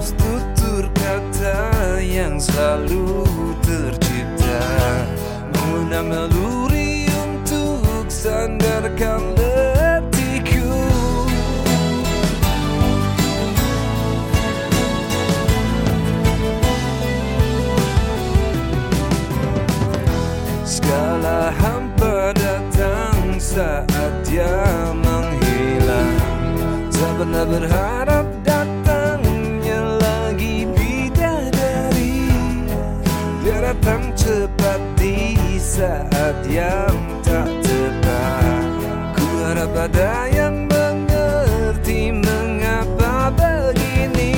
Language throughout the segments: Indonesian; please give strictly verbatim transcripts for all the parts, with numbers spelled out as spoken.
halus tutur kata yang selalu tercipta, mengundang naluri untuk sandarkan letihku. Segala hampa datang saat dia menghilang, tak pernah berharap datangnya lagi bidadari. Dia datang cepat di saat yang tak tepat. Ku harap ada yang mengerti mengapa begini.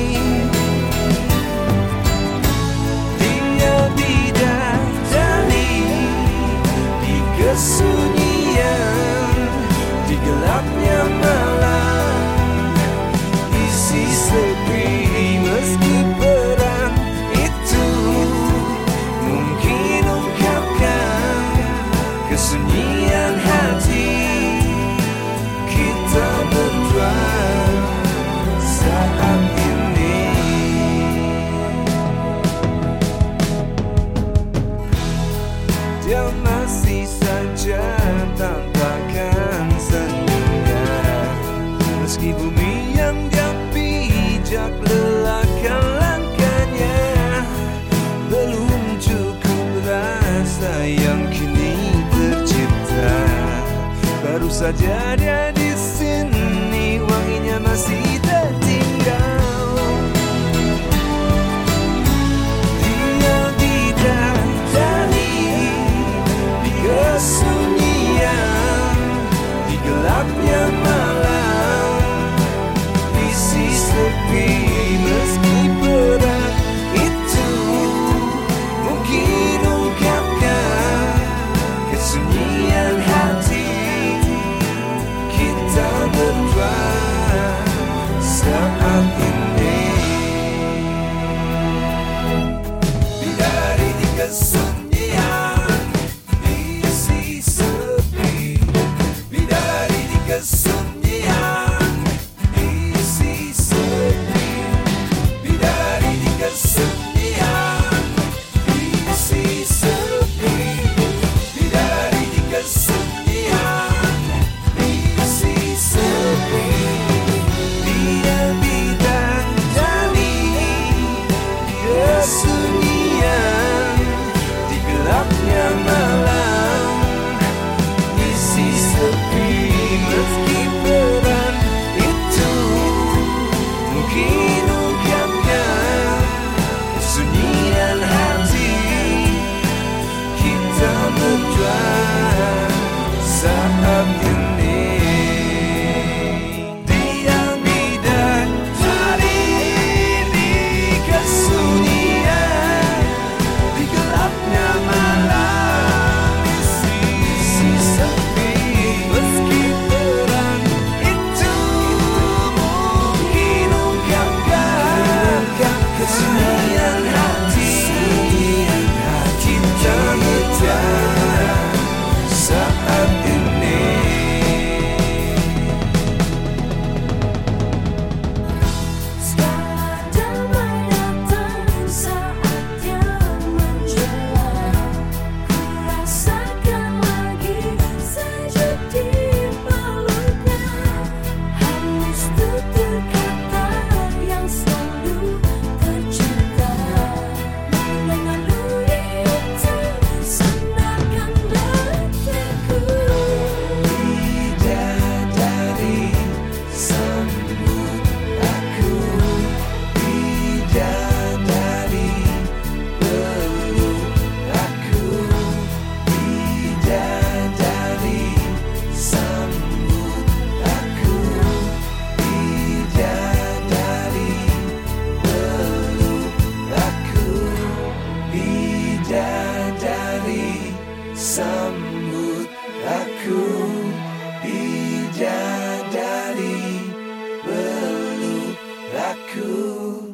Dia bidadari di kesunyian, di gelapnya malam, isi sepi meski berat itu mungkin ungkapkan kesunyian hati kita berdua saat ini. Dia masih saja tampakkan senyumnya, meski bumi yang dia pijak lelahkan langkahnya. Belum cukup rasa yang kini tercipta, baru saja dia di sini, wanginya masih tertinggal. Dia bidadari di kesunyian, di gelapnya malam, isi sepi meski berat itu mungkin ungkapkan kesunyian hati kita berdua saat ini. Bidadari di kesunyian, isi sepi. Bidadari di kesunyian, isi sepi. Bidadari di kesunyian, isi sepi. Bidadari di kesunyian, isi sepi. Dia bidadari di kesunyian, di gelapnya malam, isi sepi meski berat itu mungkin ungkapkan kesunyian hati kita berdua saat ini. Dia bidadari di kesunyian, di gelapnya malam, isi sepi meski berat itu mungkin ungkapkan kesunyian hati kita berdua saat ini. Segala damai datang saat yang menjelang, ku rasakan lagi sejuk di peluknya, halus tutur kata yang selalu tercipta, mengundang naluri untuk sandarkan letihku. Bidadari sambut aku, bidadari peluk aku, bidadari sambut aku, bidadari peluk aku, bidadari sambut aku, bidadari peluk aku.